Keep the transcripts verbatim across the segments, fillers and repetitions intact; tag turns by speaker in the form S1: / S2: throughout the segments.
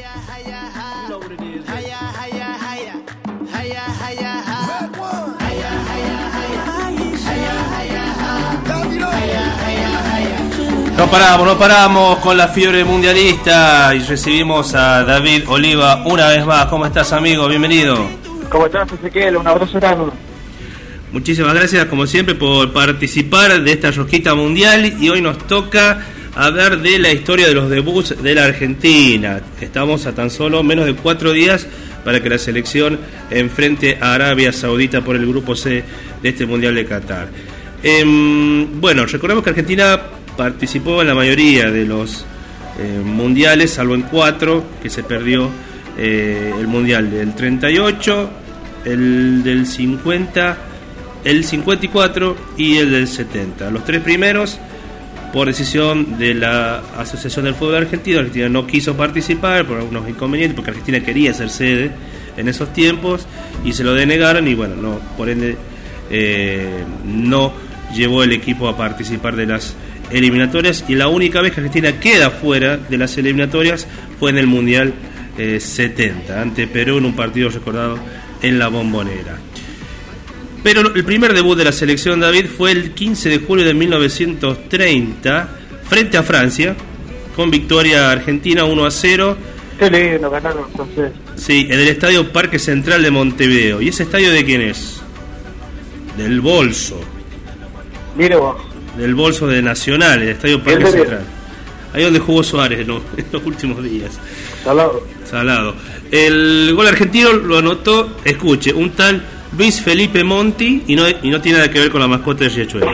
S1: No paramos, no paramos con la fiebre mundialista y recibimos a David Oliva una vez más. ¿Cómo estás, amigo? Bienvenido.
S2: ¿Cómo estás, Ezequiel? Un abrazo grande.
S1: Muchísimas gracias, como siempre, por participar de esta rosquita mundial, y hoy nos toca hablar de la historia de los debuts de la Argentina. Estamos a tan solo menos de cuatro días para que la selección enfrente a Arabia Saudita por el grupo C de este Mundial de Qatar. Eh, bueno, recordemos que Argentina participó en la mayoría de los eh, mundiales, salvo en cuatro, que se perdió eh, el mundial del treinta y ocho, el del cincuenta, el cincuenta y cuatro y el del setenta. Los tres primeros, por decisión de la Asociación del Fútbol Argentino, Argentina no quiso participar por algunos inconvenientes, porque Argentina quería ser sede en esos tiempos y se lo denegaron, y bueno, no, por ende eh, no llevó el equipo a participar de las eliminatorias, y la única vez que Argentina queda fuera de las eliminatorias fue en el Mundial eh, setenta, ante Perú, en un partido recordado en la Bombonera. Pero el primer debut de la selección, David, fue el quince de julio de mil novecientos treinta frente a Francia, con victoria argentina uno a cero.
S2: Qué lindo, ganaron entonces.
S1: Sí, en el Estadio Parque Central de Montevideo. ¿Y ese estadio de quién es? Del Bolso.
S2: Mire vos.
S1: Del Bolso de Nacional, el Estadio Parque Central. Ahí donde jugó Suárez, ¿no?, en los últimos días.
S2: Salado.
S1: Salado. El gol argentino lo anotó, escuche, un tal Luis Felipe Monti, y no, y no tiene nada que ver con la mascota de Riachuelo.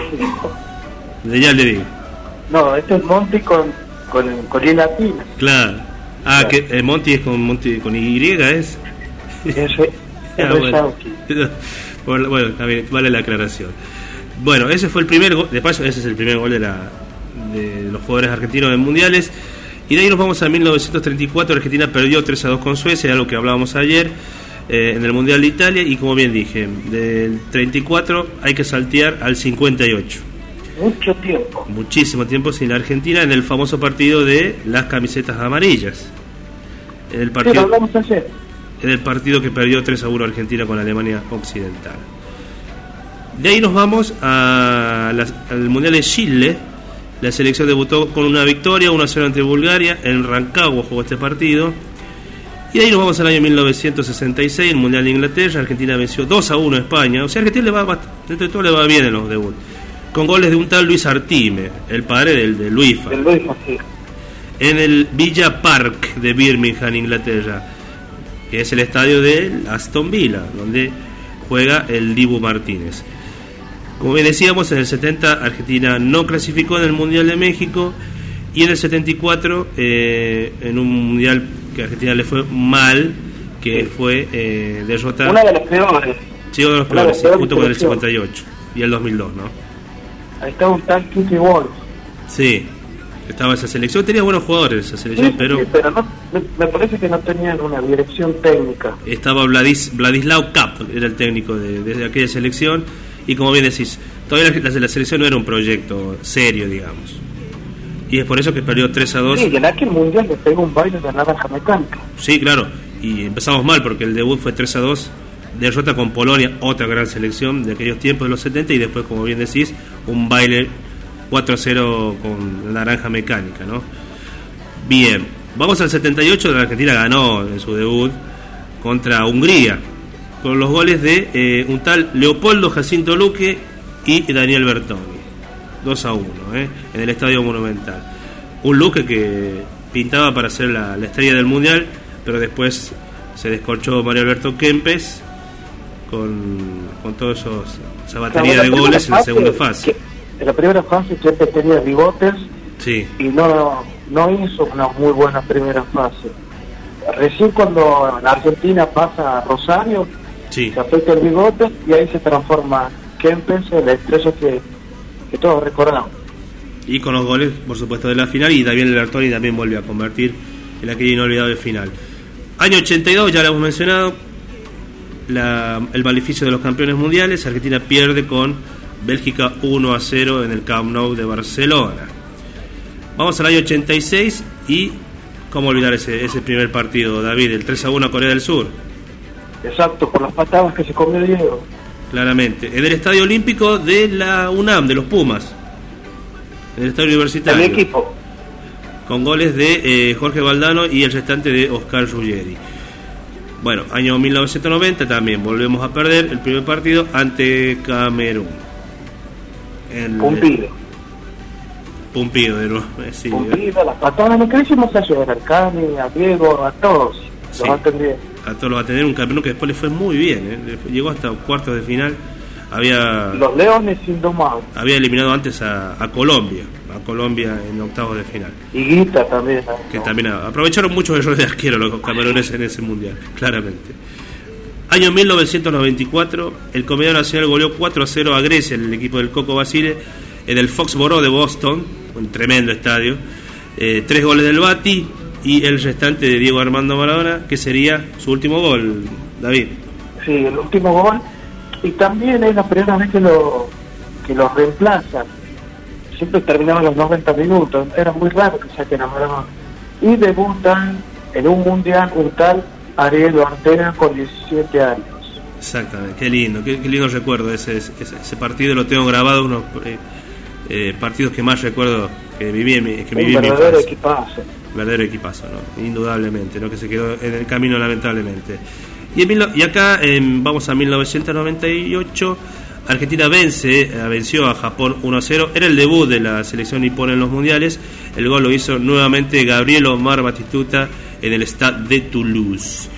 S1: De ya le digo.
S2: No, este es Monti con, con, con I latina.
S1: Claro. Ah, claro. Que el Monti es con, Monti, con Y, ¿es?
S2: Ese es
S1: bueno, bueno, también vale la aclaración. Bueno, ese fue el primer gol, de paso, ese es el primer gol de, la, de los jugadores argentinos en mundiales. Y de ahí nos vamos a mil novecientos treinta y cuatro. Argentina perdió tres a dos con Suecia, algo que hablábamos ayer, eh, en el Mundial de Italia. Y como bien dije, del treinta y cuatro hay que saltear al cincuenta y ocho.
S2: Mucho tiempo.
S1: Muchísimo tiempo sin la Argentina, en el famoso partido de las camisetas amarillas. En el partido,
S2: sí, lo hablamos ayer.
S1: En el partido que perdió tres a uno Argentina con la Alemania Occidental. De ahí nos vamos a la, al Mundial de Chile. La selección debutó con una victoria, uno a cero ante Bulgaria. En Rancagua jugó este partido. Y de ahí nos vamos al año mil novecientos sesenta y seis, el Mundial de Inglaterra. Argentina venció dos a uno a España. O sea, a Argentina le va, dentro de todo le va bien en los debuts, con goles de un tal Luis Artime, el padre del de Luisfa,
S2: el Luisfa, sí.
S1: En el Villa Park de Birmingham, Inglaterra, que es el estadio de Aston Villa, donde juega el Dibu Martínez. Como bien decíamos, en el setenta Argentina no clasificó en el Mundial de México, y en el setenta y cuatro, eh, en un Mundial que a Argentina le fue mal, que sí. fue eh, derrota...
S2: Una de las peores.
S1: Sí, uno de los peores, sí, junto con el cincuenta y ocho y el dos mil dos, ¿no?
S2: Ahí estaba un tal Kiki Wolf.
S1: Sí, estaba esa selección, tenía buenos jugadores esa selección,
S2: sí,
S1: pero...
S2: Sí, pero no, me, me parece que no tenían una dirección técnica.
S1: Estaba Vladis, Vladislav Kapp, era el técnico de, de aquella selección. Y como bien decís, todavía la, la, la selección no era un proyecto serio, digamos. Y es por eso que perdió tres a dos.
S2: Sí, y en aquel mundial le pegó un baile de naranja mecánica.
S1: Sí, claro. Y empezamos mal porque el debut fue tres a dos. Derrota con Polonia, otra gran selección de aquellos tiempos de los setenta. Y después, como bien decís, un baile cuatro a cero con la naranja mecánica, ¿no? Bien. Vamos al setenta y ocho, donde la Argentina ganó en su debut contra Hungría, con los goles de eh, un tal Leopoldo Jacinto Luque y Daniel Bertoni, dos a uno, eh, en el Estadio Monumental. Un Luque que pintaba para ser la, la estrella del Mundial, pero después se descorchó Mario Alberto Kempes con, con todos esos esa batería de goles en la segunda fase.
S2: En la primera fase Kempes tenía bigotes,
S1: sí,
S2: y no, no hizo una muy buena primera fase. Recién cuando la Argentina pasa a Rosario, sí, se afecta el bigote y ahí se transforma Kempes en la estrella que, que todos recordamos.
S1: Y con los goles, por supuesto, de la final, y Daniel Bertoni también volvió a convertir en aquella inolvidable final. Año ochenta y dos, ya lo hemos mencionado, la, el maleficio de los campeones mundiales. Argentina pierde con Bélgica uno a cero en el Camp Nou de Barcelona. Vamos al año ochenta y seis y ¿Cómo olvidar ese, ese primer partido, David? El tres a uno a Corea del Sur.
S2: Exacto, por las patadas que se comió Diego.
S1: Claramente. En el Estadio Olímpico de la UNAM, de los Pumas. En el Estadio Universitario.
S2: El equipo.
S1: Con goles de eh, Jorge Valdano y el restante de Oscar Ruggeri. Bueno, año mil novecientos noventa también volvemos a perder el primer partido ante Camerún. El,
S2: Pumpido.
S1: Pumpido, de nuevo. Sí,
S2: Pumpido, las patadas, lo que hicimos a ayudar al Cani, a Diego, a todos.
S1: Sí,
S2: los atendí.
S1: a todos los atendieron. Un Camerún que después le fue muy bien, ¿eh? Llegó hasta cuartos de final. Había
S2: los Leones indomables.
S1: Había eliminado antes a, a Colombia, a Colombia en octavos de final.
S2: Y Guita también. ¿no?
S1: Que también aprovecharon muchos errores de arquero los cameruneses en ese mundial, claramente. Año mil novecientos noventa y cuatro, el Comedor Nacional goleó cuatro a cero a Grecia en el equipo del Coco Basile en el Foxborough de Boston, un tremendo estadio. Eh, tres goles del Bati y el restante de Diego Armando Maradona, que sería su último gol, David.
S2: Sí, el último gol. Y también es la primera vez que lo que los reemplazan. Siempre terminaban los noventa minutos. Era muy raro que saquen a Maradona. Y debutan en un mundial un tal Ariel Ortega con diecisiete años.
S1: Exactamente, qué lindo, qué, qué lindo recuerdo ese, ese, ese partido. Lo tengo grabado, unos eh, eh, partidos que más recuerdo que viví en mi, que
S2: un
S1: viví
S2: verdadero
S1: en mi
S2: equipazo.
S1: Verdadero equipazo, ¿no? Indudablemente, ¿no? Que se quedó en el camino lamentablemente. Y, en, y acá en, vamos a mil novecientos noventa y ocho, Argentina vence, venció a Japón uno a cero. Era el debut de la selección nipona en los mundiales. El gol lo hizo nuevamente Gabriel Omar Batistuta en el Stade de Toulouse.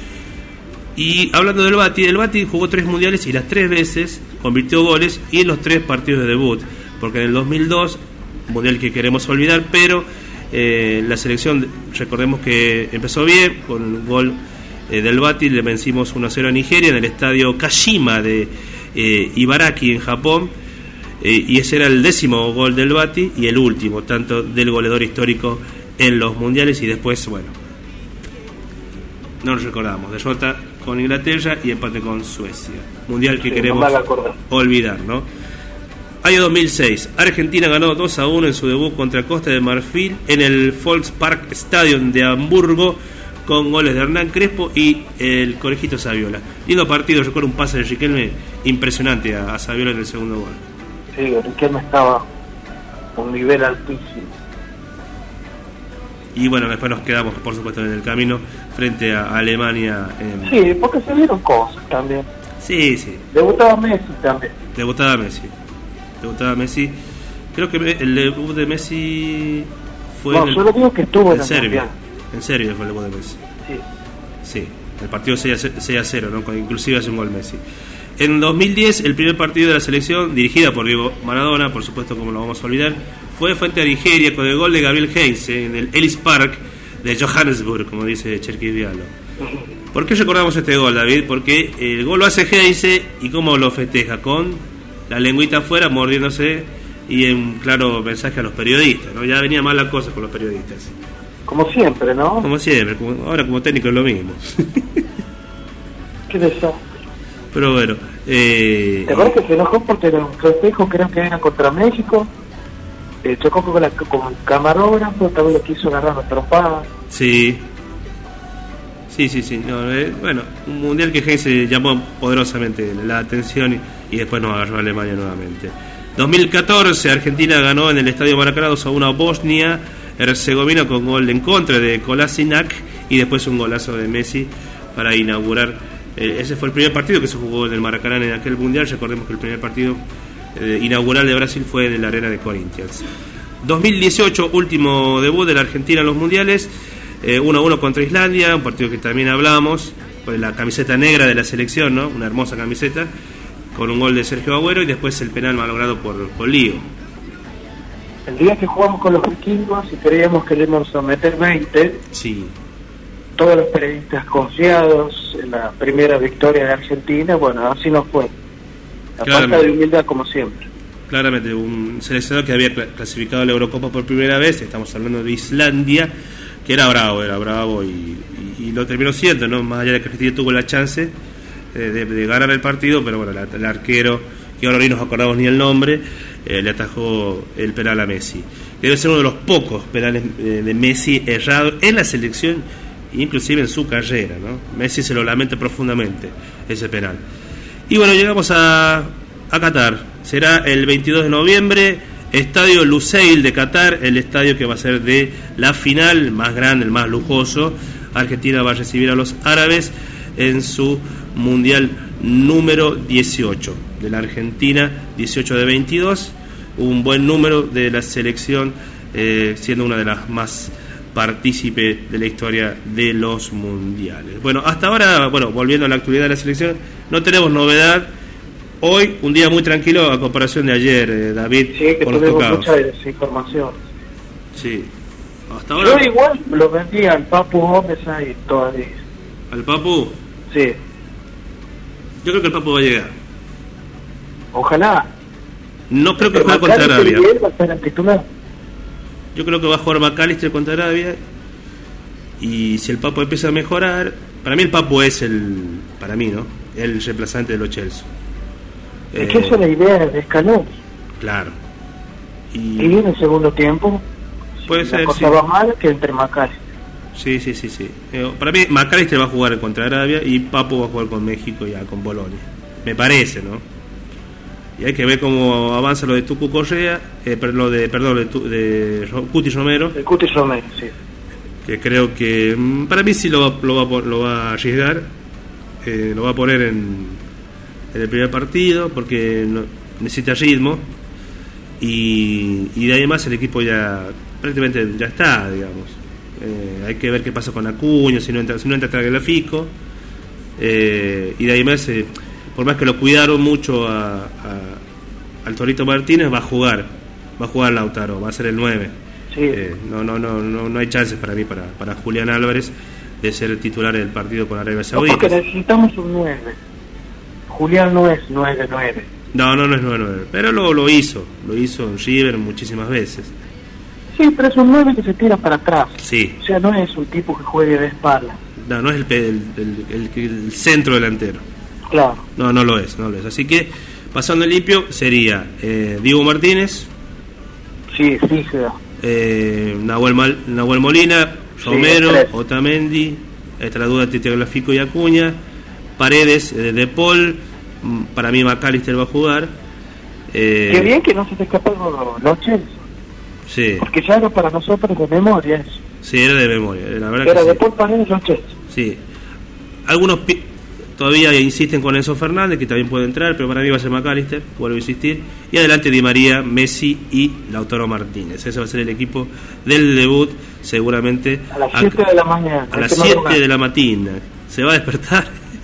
S1: Y hablando del Bati, el Bati jugó tres mundiales y las tres veces convirtió goles y en los tres partidos de debut. Porque en el dos mil dos, mundial que queremos olvidar, pero eh, la selección, recordemos que empezó bien con un gol del Bati, le vencimos uno a cero a Nigeria en el estadio Kashima de eh, Ibaraki en Japón, eh, y ese era el décimo gol del Bati y el último tanto del goleador histórico en los mundiales. Y después, bueno, no nos recordamos, derrota con Inglaterra y empate con Suecia, mundial que sí, queremos no olvidar, ¿no? Año dos mil seis, Argentina ganó dos a uno en su debut contra Costa de Marfil en el Volkspark Stadium de Hamburgo, con goles de Hernán Crespo y el Conejito Saviola. Lindo partido, recuerdo un pase de Riquelme impresionante a, a Saviola en el segundo gol.
S2: Sí, Riquelme estaba a un nivel altísimo.
S1: Y bueno, después nos quedamos, por supuesto, en el camino frente a Alemania. En...
S2: Sí, porque se vieron cosas también.
S1: Sí, sí.
S2: Debutaba Messi también.
S1: Debutaba Messi. Debutaba Messi. Creo que el debut de Messi fue
S2: no,
S1: en, el...
S2: solo digo que estuvo
S1: en
S2: en
S1: Serbia. En Serbia fue el debut de Messi.
S2: Sí.
S1: Sí, el partido seis a cero, ¿no? Inclusive hace un gol Messi. En dos mil diez, el primer partido de la selección, dirigida por Diego Maradona, por supuesto, como lo vamos a olvidar, fue frente a Nigeria con el gol de Gabriel Heinze en el Ellis Park de Johannesburg, como dice Cherkis Diallo. ¿Por qué recordamos este gol, David? Porque el gol lo hace Heinze y cómo lo festeja, con la lengüita afuera, mordiéndose, y en claro mensaje a los periodistas, ¿no? Ya venía mal la cosa con los periodistas.
S2: Como siempre, ¿no?
S1: Como siempre, como, ahora como técnico es lo mismo.
S2: Qué desastre.
S1: Pero bueno. Eh,
S2: ¿Te acuerdas que se enojó porque era un festejo, creo que era contra México? Eh, chocó con, la, con el camarógrafo, también le quiso agarrar la trompada.
S1: Sí. Sí, sí, sí. No, eh, bueno, un mundial que Heinze llamó poderosamente la atención y, y después nos agarró a Alemania nuevamente. dos mil catorce, Argentina ganó en el Estadio Maracaná dos a uno a Bosnia Herzegovina con gol en contra de Kolasinac y después un golazo de Messi para inaugurar. Eh, ese fue el primer partido que se jugó en el Maracaná en aquel mundial. Recordemos que el primer partido eh, inaugural de Brasil fue en la arena de Corinthians. dos mil dieciocho, último debut de la Argentina en los mundiales, eh, uno a uno contra Islandia, un partido que también hablamos, con la camiseta negra de la selección, ¿no? Una hermosa camiseta, con un gol de Sergio Agüero y después el penal malogrado por, por Lío.
S2: El día que jugamos con los vikingos y creíamos que le íbamos a meter veinte,
S1: sí,
S2: todos los periodistas confiados en la primera victoria de Argentina, bueno, así no fue. La falta de humildad como siempre.
S1: Claramente, un seleccionador que había clasificado a la Eurocopa por primera vez, estamos hablando de Islandia, que era bravo, era bravo y, y, y lo terminó siendo, ¿no? Más allá de que Argentina tuvo la chance eh, de, de ganar el partido, pero bueno, la, el arquero, que ahora ni nos acordamos ni el nombre, eh, le atajó el penal a Messi. debe ser uno de los pocos penales de Messi errados en la selección, inclusive en su carrera, ¿no? Messi se lo lamenta profundamente ese penal. Y bueno, llegamos a, a Qatar. Será el veintidós de noviembre, Estadio Lusail de Qatar, el estadio que va a ser de la final, más grande, el más lujoso. Argentina va a recibir a los árabes en su mundial número dieciocho de la Argentina, dieciocho de veintidós, un buen número de la selección, eh, siendo una de las más partícipe de la historia de los mundiales. Bueno, hasta ahora, bueno, volviendo a la actualidad de la selección, no tenemos novedad. Hoy, un día muy tranquilo a comparación de ayer, eh, David,
S2: sí, que
S1: con los tocados.
S2: Mucha desinformación.
S1: Sí, hasta ahora.
S2: Yo igual lo vendía al Papu Gómez ahí todavía.
S1: ¿Al Papu?
S2: Sí.
S1: Yo creo que el Papu va a llegar.
S2: Ojalá.
S1: No creo que juegue contra Arabia.
S2: Va a estar en titular.
S1: Yo creo que va a jugar McAllister contra Arabia. Y si el Papu empieza a mejorar, para mí el Papu es el, para mí, ¿no? El reemplazante de los Chelsea.
S2: Es eh, que esa es la idea de Scaloni.
S1: Claro.
S2: Y, y en el segundo tiempo,
S1: puede
S2: si
S1: ser,
S2: la cosa
S1: sí.
S2: va mal, que entre McAllister.
S1: Sí, sí, sí, sí. Eh, para mí McAllister va a jugar contra Arabia y Papu va a jugar con México y ya con Bolonia. Me parece, ¿no? Y hay que ver cómo avanza lo de Tucu Correa, eh, lo de, perdón, de, tu, de Cuti Romero.
S2: De Cuti Romero, sí.
S1: Que creo que, para mí sí lo va, lo va, lo va a arriesgar, eh, lo va a poner en, en el primer partido, porque no, necesita ritmo, y, y de ahí más el equipo ya prácticamente ya está, digamos. Eh, hay que ver qué pasa con Acuña, si no entra, si no entra Tagliafico, eh, y de ahí más... Eh, por más que lo cuidaron mucho a, a, al Torito Martínez, va a jugar, va a jugar Lautaro, va a ser el nueve.
S2: Sí.
S1: Eh, no, no, no, no, no hay chances para mí, para, para Julián Álvarez, de ser el titular del partido con Arabia Saudita.
S2: No, porque necesitamos un nueve. Julián no es nueve nueve.
S1: No, no, no es nueve nueve, pero lo, lo hizo, lo hizo en River muchísimas veces.
S2: Sí, pero es un nueve que se tira para atrás.
S1: Sí.
S2: O sea, no es un tipo que juegue de espalda.
S1: No, no es el, el, el, el, el centro delantero.
S2: Claro.
S1: No, no lo es, no lo es. Así que, pasando limpio, sería eh, Diego Martínez.
S2: Sí, sí, se da.
S1: Eh, Nahuel, Mal, Nahuel Molina, Romero, sí, Otamendi, esta la duda de Tagliafico y Acuña, Paredes, eh, De Paul, para mí McAllister va a jugar. Eh,
S2: Qué bien que no se te escapó los Chelsea.
S1: Sí.
S2: Porque ya era para nosotros de memoria eso.
S1: Sí, era de memoria, la verdad.
S2: Era
S1: que
S2: De
S1: sí.
S2: Paul, Paredes, los Chelsea.
S1: Sí. Algunos pi- todavía insisten con Enzo Fernández, que también puede entrar, pero para mí va a ser McAllister, vuelvo a insistir. Y adelante Di María, Messi y Lautaro Martínez. Ese va a ser el equipo del debut, seguramente.
S2: A las siete de la mañana.
S1: A las siete de la mañana. ¿Se va a despertar?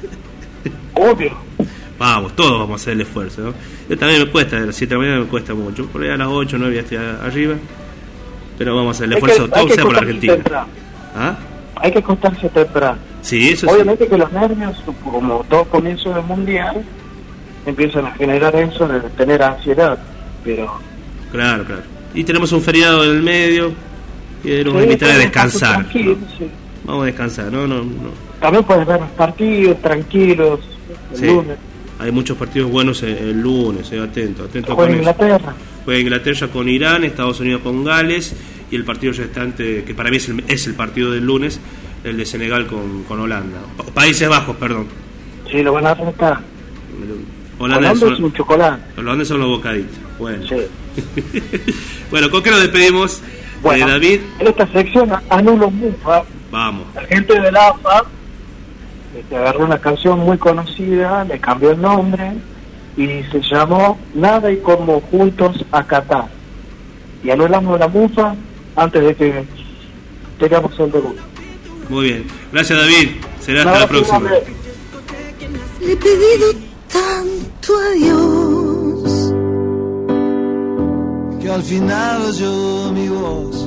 S2: Obvio.
S1: Vamos, todos vamos a hacer el esfuerzo, ¿no? Yo también me cuesta, a las siete de la mañana me cuesta mucho. Por ahí a las ocho, nueve ya estoy arriba. Pero vamos a hacer el esfuerzo, todo sea por la Argentina. ¿Ah?
S2: Hay que acostarse temprano.
S1: Sí, eso
S2: Obviamente
S1: sí.
S2: Que los nervios, como todo comienzo del mundial, empiezan a generar eso de tener ansiedad, pero...
S1: Claro, claro. Y tenemos un feriado en el medio, que nos va a invitar a descansar, ¿no? Sí. Vamos a descansar, no, no, no.
S2: También puedes ver los partidos tranquilos el
S1: sí.
S2: lunes.
S1: Hay muchos partidos buenos el, el lunes, eh, atento, atento.
S2: Juega Inglaterra.
S1: Juega Inglaterra con Irán, Estados Unidos con Gales, y el partido restante, que para mí es el, es el partido del lunes, el de Senegal con, con Holanda. Países Bajos, perdón.
S2: Sí, lo van a arrestar.
S1: Holanda,
S2: Holanda
S1: son,
S2: es un chocolate.
S1: Los holandeses son los bocaditos. Bueno.
S2: Sí.
S1: Bueno, ¿con qué nos despedimos?
S2: Bueno,
S1: eh, David.
S2: En esta sección anulo Mufa.
S1: Vamos.
S2: La gente de la A F A este, agarró una canción muy conocida, le cambió el nombre y se llamó Nada y como juntos a Qatar. Y anulamos la Mufa antes de que tengamos el debut.
S1: Muy bien. Gracias, David. Será hasta la próxima.
S3: Le he pedido tanto a Dios
S4: que al final oyó mi voz.